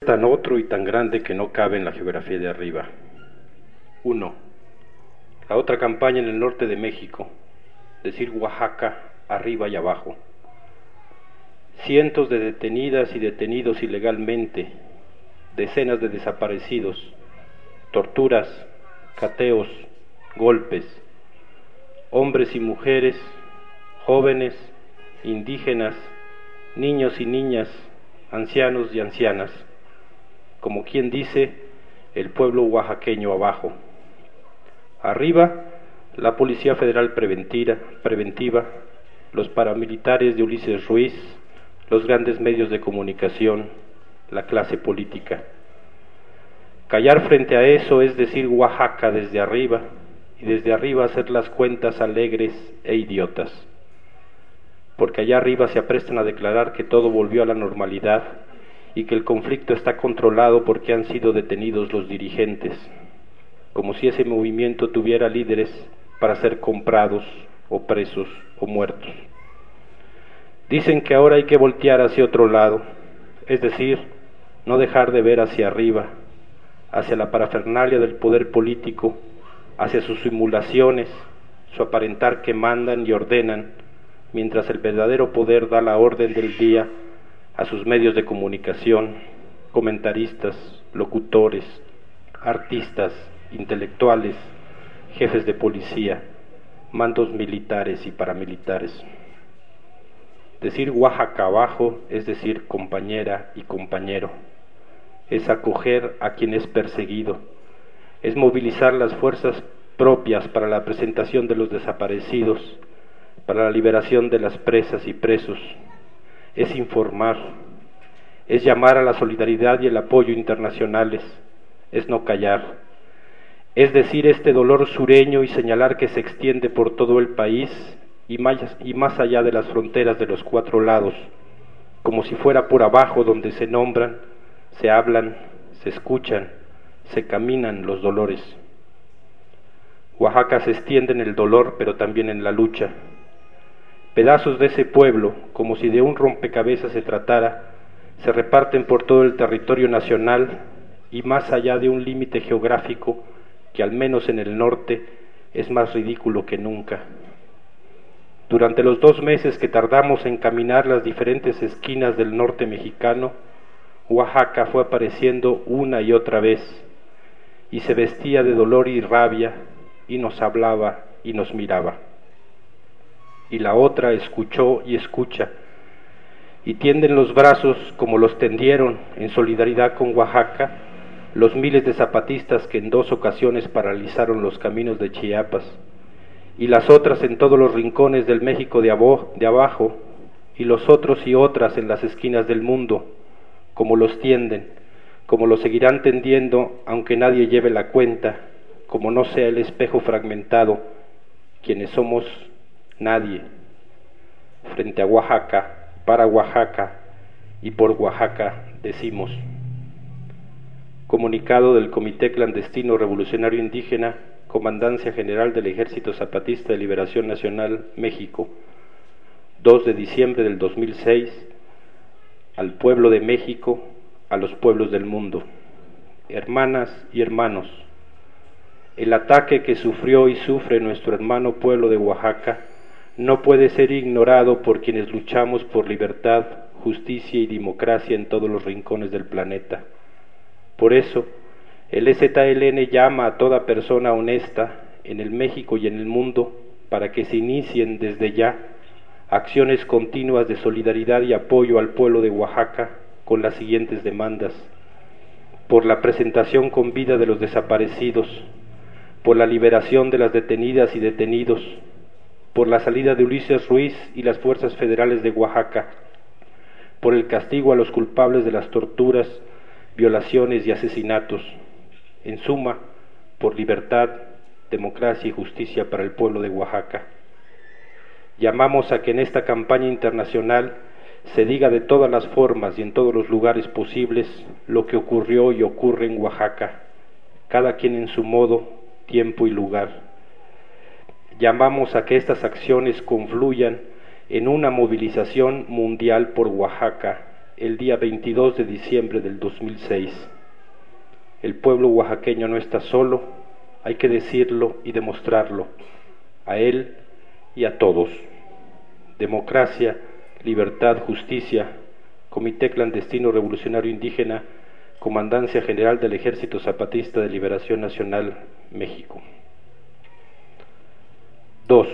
tan otro y tan grande que no cabe en la geografía de arriba. 1. La otra campaña en el norte de México, decir Oaxaca, arriba y abajo. Cientos de detenidas y detenidos ilegalmente, decenas de desaparecidos, torturas, cateos, golpes, hombres y mujeres, jóvenes, indígenas, niños y niñas, ancianos y ancianas, como quien dice, el pueblo oaxaqueño abajo. Arriba, la Policía Federal preventiva, los paramilitares de Ulises Ruiz, los grandes medios de comunicación, la clase política. Callar frente a eso es decir Oaxaca desde arriba, y desde arriba hacer las cuentas alegres e idiotas. Porque allá arriba se aprestan a declarar que todo volvió a la normalidad y que el conflicto está controlado porque han sido detenidos los dirigentes, como si ese movimiento tuviera líderes para ser comprados o presos o muertos. Dicen que ahora hay que voltear hacia otro lado, es decir, no dejar de ver hacia arriba, hacia la parafernalia del poder político, hacia sus simulaciones, su aparentar que mandan y ordenan, mientras el verdadero poder da la orden del día a sus medios de comunicación, comentaristas, locutores, artistas, intelectuales, jefes de policía, mandos militares y paramilitares. Decir Oaxaca abajo es decir compañera y compañero, es acoger a quien es perseguido, es movilizar las fuerzas propias para la presentación de los desaparecidos, para la liberación de las presas y presos, es informar, es llamar a la solidaridad y el apoyo internacionales, es no callar, es decir este dolor sureño y señalar que se extiende por todo el país y más allá de las fronteras de los 4 lados, como si fuera por abajo donde se nombran, se hablan, se escuchan, se caminan los dolores. Oaxaca se extiende en el dolor, pero también en la lucha. Pedazos de ese pueblo, como si de un rompecabezas se tratara, se reparten por todo el territorio nacional y más allá de un límite geográfico que al menos en el norte es más ridículo que nunca. Durante los 2 meses que tardamos en caminar las diferentes esquinas del norte mexicano, Oaxaca fue apareciendo una y otra vez, y se vestía de dolor y rabia, y nos hablaba y nos miraba. Y la otra escuchó y escucha, y tienden los brazos como los tendieron en solidaridad con Oaxaca los miles de zapatistas que en 2 ocasiones paralizaron los caminos de Chiapas, y las otras en todos los rincones del México de abajo, y los otros y otras en las esquinas del mundo, como los tienden, como lo seguirán tendiendo aunque nadie lleve la cuenta, como no sea el espejo fragmentado, quienes somos nadie, frente a Oaxaca, para Oaxaca y por Oaxaca decimos. Comunicado del Comité Clandestino Revolucionario Indígena, Comandancia General del Ejército Zapatista de Liberación Nacional, México, 2 de diciembre del 2006, al pueblo de México, a los pueblos del mundo. Hermanas y hermanos, el ataque que sufrió y sufre nuestro hermano pueblo de Oaxaca no puede ser ignorado por quienes luchamos por libertad, justicia y democracia en todos los rincones del planeta. Por eso, el EZLN llama a toda persona honesta en el México y en el mundo para que se inicien desde ya acciones continuas de solidaridad y apoyo al pueblo de Oaxaca con las siguientes demandas: por la presentación con vida de los desaparecidos, por la liberación de las detenidas y detenidos, por la salida de Ulises Ruiz y las fuerzas federales de Oaxaca, por el castigo a los culpables de las torturas, violaciones y asesinatos, en suma, por libertad, democracia y justicia para el pueblo de Oaxaca. Llamamos a que en esta campaña internacional se diga de todas las formas y en todos los lugares posibles lo que ocurrió y ocurre en Oaxaca, cada quien en su modo, tiempo y lugar. Llamamos a que estas acciones confluyan en una movilización mundial por Oaxaca, el día 22 de diciembre del 2006. El pueblo oaxaqueño no está solo, hay que decirlo y demostrarlo, a él y a todos. Democracia, libertad, justicia, Comité Clandestino Revolucionario Indígena, Comandancia General del Ejército Zapatista de Liberación Nacional, México. 2.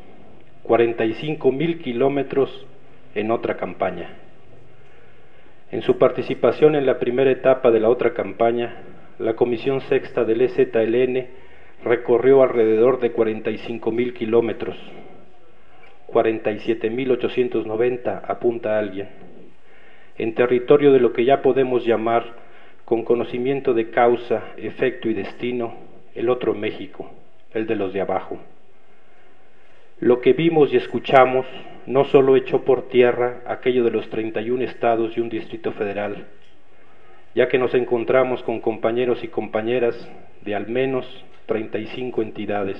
45,000 kilómetros en otra campaña. En su participación en la primera etapa de la otra campaña, la Comisión Sexta del EZLN recorrió alrededor de 45,000 kilómetros, 47,890 apunta alguien, en territorio de lo que ya podemos llamar, con conocimiento de causa, efecto y destino, el otro México, el de los de abajo. Lo que vimos y escuchamos no solo echó por tierra aquello de los 31 estados y un distrito federal, ya que nos encontramos con compañeros y compañeras de al menos 35 entidades,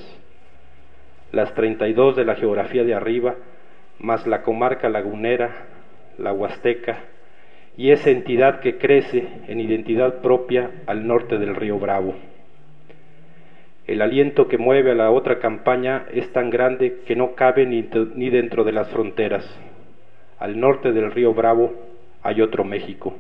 las 32 de la geografía de arriba, más la comarca lagunera, la Huasteca, y esa entidad que crece en identidad propia al norte del río Bravo. El aliento que mueve a la otra campaña es tan grande que no cabe ni dentro de las fronteras. Al norte del río Bravo hay otro México.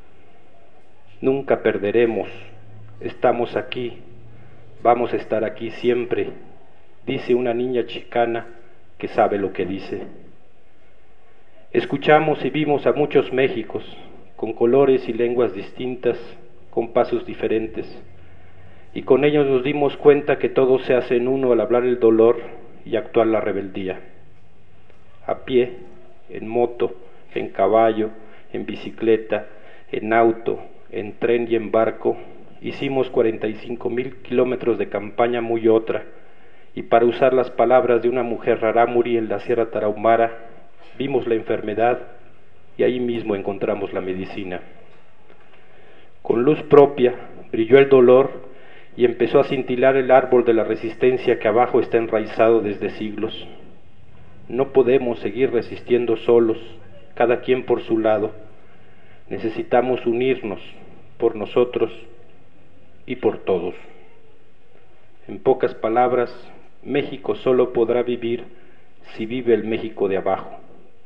Nunca perderemos, estamos aquí, vamos a estar aquí siempre, dice una niña chicana que sabe lo que dice. Escuchamos y vimos a muchos Méxicos, con colores y lenguas distintas, con pasos diferentes, y con ellos nos dimos cuenta que todo se hace en uno al hablar el dolor y actuar la rebeldía. A pie, en moto, en caballo, en bicicleta, en auto, en tren y en barco, hicimos 45,000 kilómetros de campaña muy otra, y para usar las palabras de una mujer rarámuri en la Sierra Tarahumara, vimos la enfermedad y ahí mismo encontramos la medicina. Con luz propia brilló el dolor y empezó a cintilar el árbol de la resistencia que abajo está enraizado desde siglos. No podemos seguir resistiendo solos, cada quien por su lado. Necesitamos unirnos por nosotros y por todos. En pocas palabras, México solo podrá vivir si vive el México de abajo.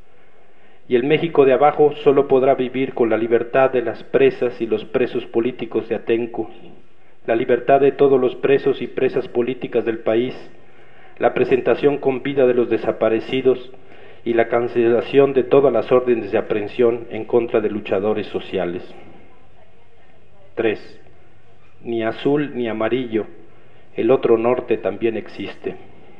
Y el México de abajo solo podrá vivir con la libertad de las presas y los presos políticos de Atenco, la libertad de todos los presos y presas políticas del país, la presentación con vida de los desaparecidos y la cancelación de todas las órdenes de aprehensión en contra de luchadores sociales. 3. Ni azul ni amarillo, el otro norte también existe.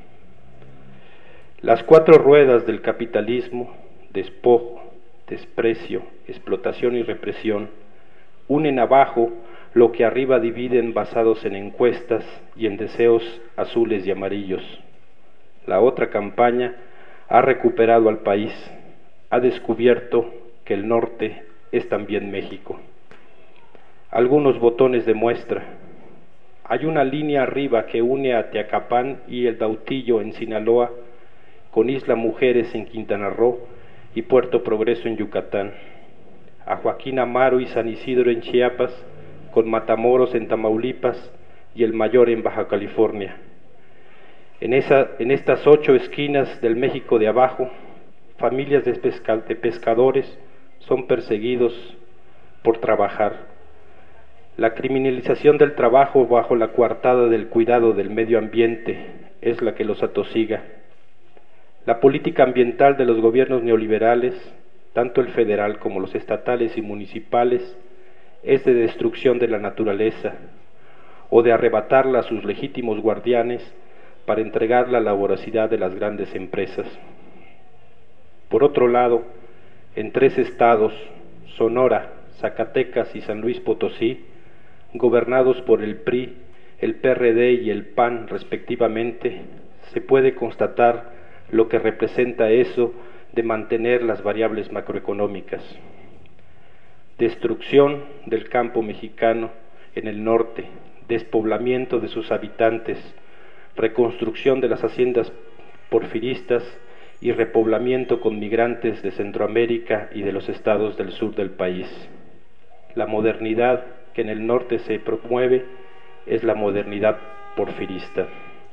Las 4 ruedas del capitalismo, despojo, desprecio, explotación y represión, unen abajo lo que arriba dividen basados en encuestas y en deseos azules y amarillos. La otra campaña ha recuperado al país, ha descubierto que el norte es también México. Algunos botones de muestra. Hay una línea arriba que une a Teacapán y El Dautillo en Sinaloa, con Isla Mujeres en Quintana Roo y Puerto Progreso en Yucatán, a Joaquín Amaro y San Isidro en Chiapas, con Matamoros en Tamaulipas y El Mayor en Baja California. En estas 8 esquinas del México de abajo, familias de pescadores son perseguidos por trabajar. La criminalización del trabajo bajo la coartada del cuidado del medio ambiente es la que los atosiga. La política ambiental de los gobiernos neoliberales, tanto el federal como los estatales y municipales, es de destrucción de la naturaleza o de arrebatarla a sus legítimos guardianes para entregarla a la voracidad de las grandes empresas. Por otro lado, en 3 estados, Sonora, Zacatecas y San Luis Potosí, gobernados por el PRI, el PRD y el PAN respectivamente, se puede constatar lo que representa eso de mantener las variables macroeconómicas. Destrucción del campo mexicano en el norte, despoblamiento de sus habitantes, reconstrucción de las haciendas porfiristas y repoblamiento con migrantes de Centroamérica y de los estados del sur del país. La modernidad que en el norte se promueve es la modernidad porfirista.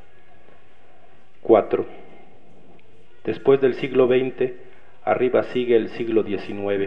4. Después del siglo XX, arriba sigue el siglo XIX.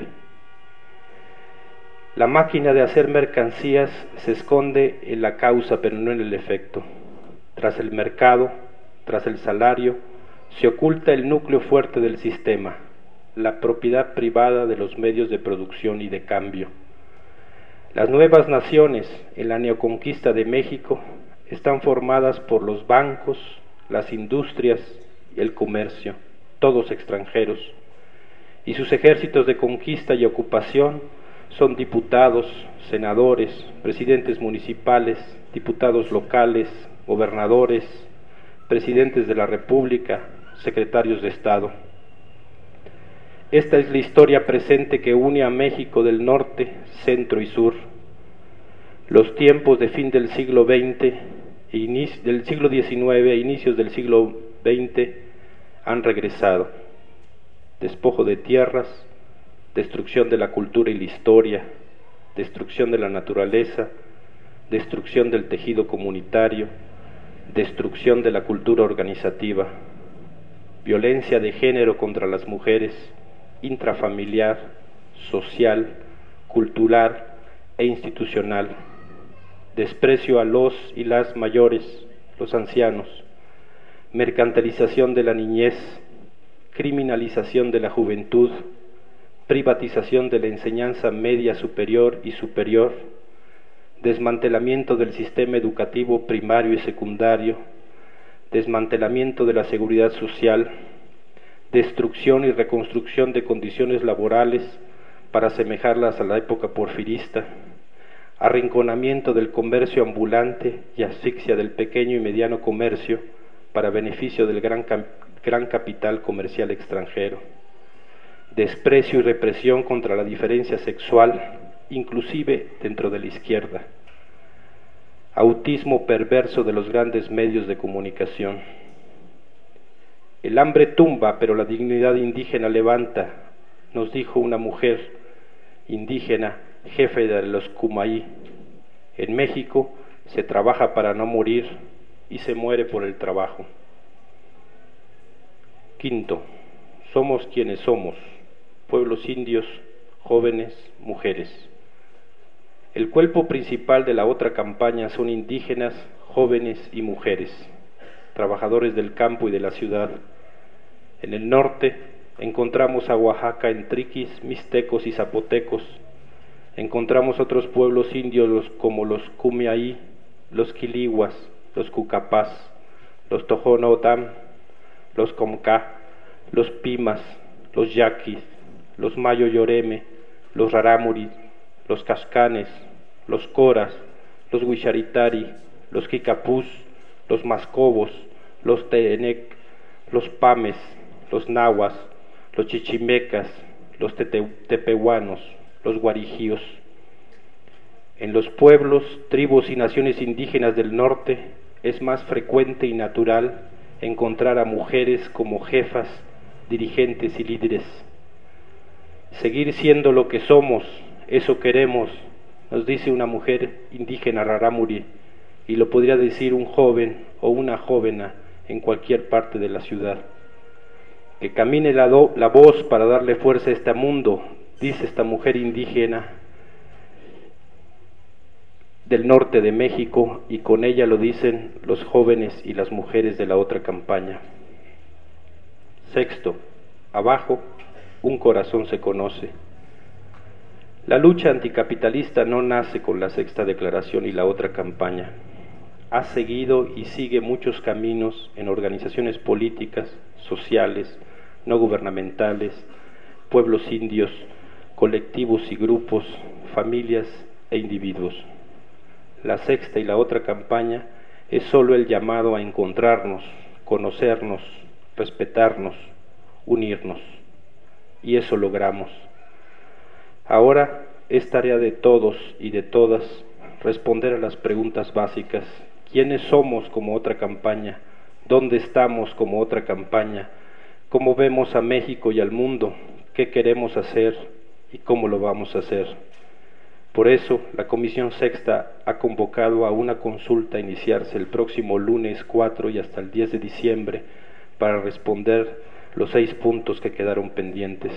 La máquina de hacer mercancías se esconde en la causa, pero no en el efecto. Tras el mercado, tras el salario, se oculta el núcleo fuerte del sistema, la propiedad privada de los medios de producción y de cambio. Las nuevas naciones en la neoconquista de México están formadas por los bancos, las industrias y el comercio, todos extranjeros, y sus ejércitos de conquista y ocupación son diputados, senadores, presidentes municipales, diputados locales, gobernadores, presidentes de la República, secretarios de Estado. Esta es la historia presente que une a México del norte, centro y sur. Los tiempos de fin del siglo XX, del siglo XIX e inicios del siglo XX han regresado. Despojo de tierras, destrucción de la cultura y la historia, destrucción de la naturaleza, destrucción del tejido comunitario, destrucción de la cultura organizativa, violencia de género contra las mujeres, intrafamiliar, social, cultural e institucional, desprecio a los y las mayores, los ancianos, mercantilización de la niñez, criminalización de la juventud, privatización de la enseñanza media superior y superior, desmantelamiento del sistema educativo primario y secundario, desmantelamiento de la seguridad social, destrucción y reconstrucción de condiciones laborales para asemejarlas a la época porfirista, arrinconamiento del comercio ambulante y asfixia del pequeño y mediano comercio para beneficio del gran capital comercial extranjero, desprecio y represión contra la diferencia sexual, inclusive dentro de la izquierda, autismo perverso de los grandes medios de comunicación. El hambre tumba, pero la dignidad indígena levanta, nos dijo una mujer indígena, jefe de los Cumaí. En México se trabaja para no morir y se muere por el trabajo. 5. Somos quienes somos, pueblos indios, jóvenes, mujeres. El cuerpo principal de la otra campaña son indígenas, jóvenes y mujeres, trabajadores del campo y de la ciudad. En el norte encontramos a Oaxaca en triquis, mixtecos y zapotecos. Encontramos otros pueblos indios como los Kumiaí, los Quilihuas, los Cucapás, los Tojonotam, los Comcá, los Pimas, los Yaquis, los Mayo Yoreme, los Rarámuri, los Cascanes, los Coras, los Huicharitari, los Kikapús, los Mascobos, los Tenec, los Pames, los Nahuas, los Chichimecas, los Tepehuanos, los Guarijíos. En los pueblos, tribus y naciones indígenas del norte es más frecuente y natural encontrar a mujeres como jefas, dirigentes y líderes. Seguir siendo lo que somos, eso queremos, nos dice una mujer indígena rarámuri, y lo podría decir un joven o una jóvena en cualquier parte de la ciudad. Que camine la voz para darle fuerza a este mundo, dice esta mujer indígena del norte de México, y con ella lo dicen los jóvenes y las mujeres de la otra campaña. 6. Abajo, un corazón se conoce. La lucha anticapitalista no nace con la sexta declaración y la otra campaña. Ha seguido y sigue muchos caminos en organizaciones políticas, sociales, no gubernamentales, pueblos indios, colectivos y grupos, familias e individuos. La sexta y la otra campaña es solo el llamado a encontrarnos, conocernos, respetarnos, unirnos. Y eso logramos. Ahora es tarea de todos y de todas responder a las preguntas básicas. ¿Quiénes somos como otra campaña? ¿Dónde estamos como otra campaña? cómo vemos a México y al mundo, qué queremos hacer y cómo lo vamos a hacer. Por eso, la Comisión Sexta ha convocado a una consulta a iniciarse el próximo lunes 4 y hasta el 10 de diciembre para responder los 6 puntos que quedaron pendientes.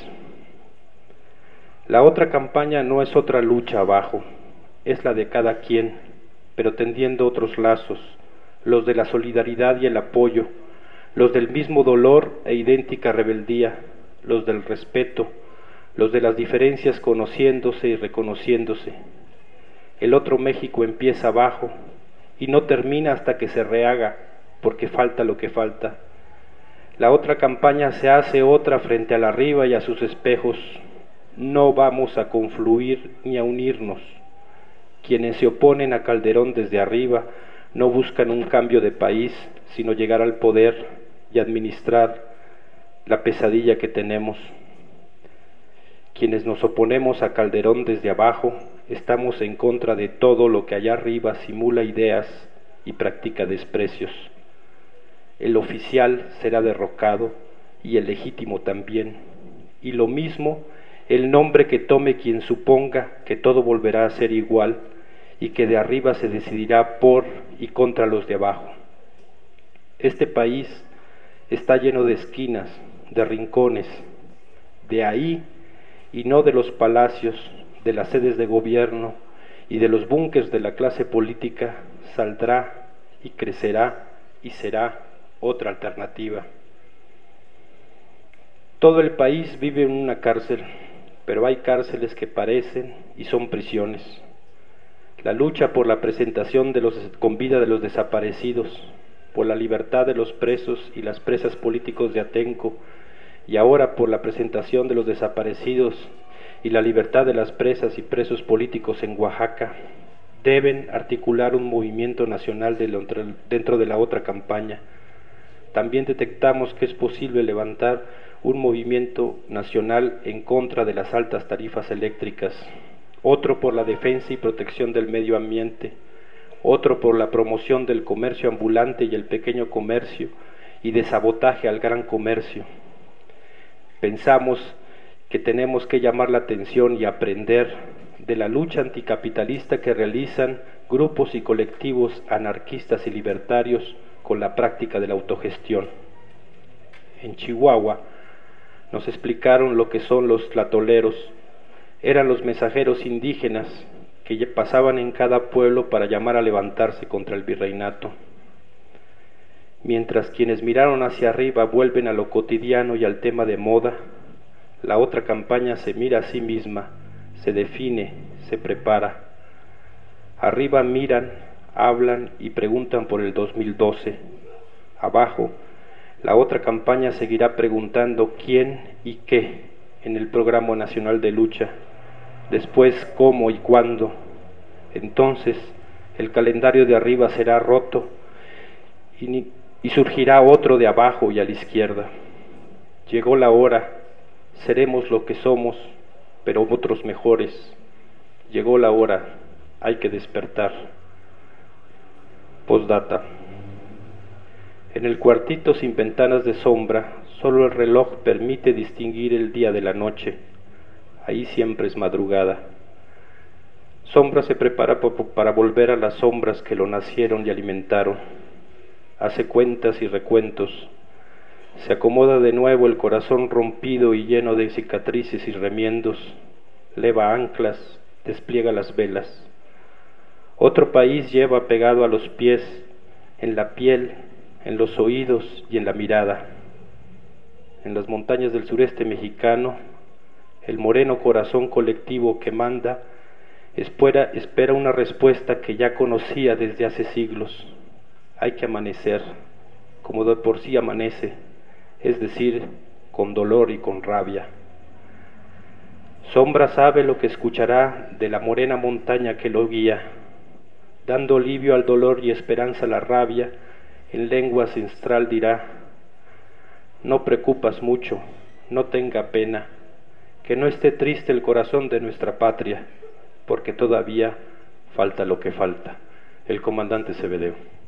La otra campaña no es otra lucha abajo, es la de cada quien, pero tendiendo otros lazos, los de la solidaridad y el apoyo, los del mismo dolor e idéntica rebeldía, los del respeto, los de las diferencias conociéndose y reconociéndose. El otro México empieza abajo y no termina hasta que se rehaga, porque falta lo que falta. La otra campaña se hace otra frente al arriba y a sus espejos. No vamos a confluir ni a unirnos. Quienes se oponen a Calderón desde arriba no buscan un cambio de país, sino llegar al poder y administrar la pesadilla que tenemos. Quienes nos oponemos a Calderón desde abajo, estamos en contra de todo lo que allá arriba simula ideas y practica desprecios. El oficial será derrocado y el legítimo también, y lo mismo el nombre que tome quien suponga que todo volverá a ser igual y que de arriba se decidirá por y contra los de abajo. Este país está lleno de esquinas, de rincones, de ahí y no de los palacios, de las sedes de gobierno y de los búnkers de la clase política, saldrá y crecerá y será otra alternativa. Todo el país vive en una cárcel, pero hay cárceles que parecen y son prisiones. La lucha por la presentación con vida de los desaparecidos, por la libertad de los presos y las presas políticos de Atenco, y ahora por la presentación de los desaparecidos y la libertad de las presas y presos políticos en Oaxaca, deben articular un movimiento nacional dentro de la otra campaña. También detectamos que es posible levantar un movimiento nacional en contra de las altas tarifas eléctricas, otro por la defensa y protección del medio ambiente, otro por la promoción del comercio ambulante y el pequeño comercio y de sabotaje al gran comercio. Pensamos que tenemos que llamar la atención y aprender de la lucha anticapitalista que realizan grupos y colectivos anarquistas y libertarios con la práctica de la autogestión. En Chihuahua nos explicaron lo que son los tlatoleros. Eran los mensajeros indígenas que pasaban en cada pueblo para llamar a levantarse contra el virreinato. Mientras quienes miraron hacia arriba vuelven a lo cotidiano y al tema de moda, la otra campaña se mira a sí misma, se define, se prepara. Arriba miran, hablan y preguntan por el 2012. Abajo, la otra campaña seguirá preguntando quién y qué en el Programa Nacional de Lucha, después cómo y cuándo. Entonces el calendario de arriba será roto y surgirá otro de abajo y a la izquierda. Llegó la hora, seremos lo que somos, pero otros mejores. Llegó la hora, hay que despertar. Postdata. En el cuartito sin ventanas de sombra, solo el reloj permite distinguir el día de la noche. Ahí siempre es madrugada. Sombra se prepara para volver a las sombras que lo nacieron y alimentaron. Hace cuentas y recuentos. Se acomoda de nuevo el corazón rompido y lleno de cicatrices y remiendos. Leva anclas, despliega las velas. Otro país lleva pegado a los pies, en la piel, en los oídos y en la mirada. En las montañas del sureste mexicano, el moreno corazón colectivo que manda espera una respuesta que ya conocía desde hace siglos. Hay que amanecer, como de por sí amanece, es decir, con dolor y con rabia. Sombra sabe lo que escuchará de la morena montaña que lo guía, dando alivio al dolor y esperanza a la rabia, en lengua ancestral dirá: no preocupas mucho, no tenga pena, que no esté triste el corazón de nuestra patria, porque todavía falta lo que falta. El comandante Cebedeo.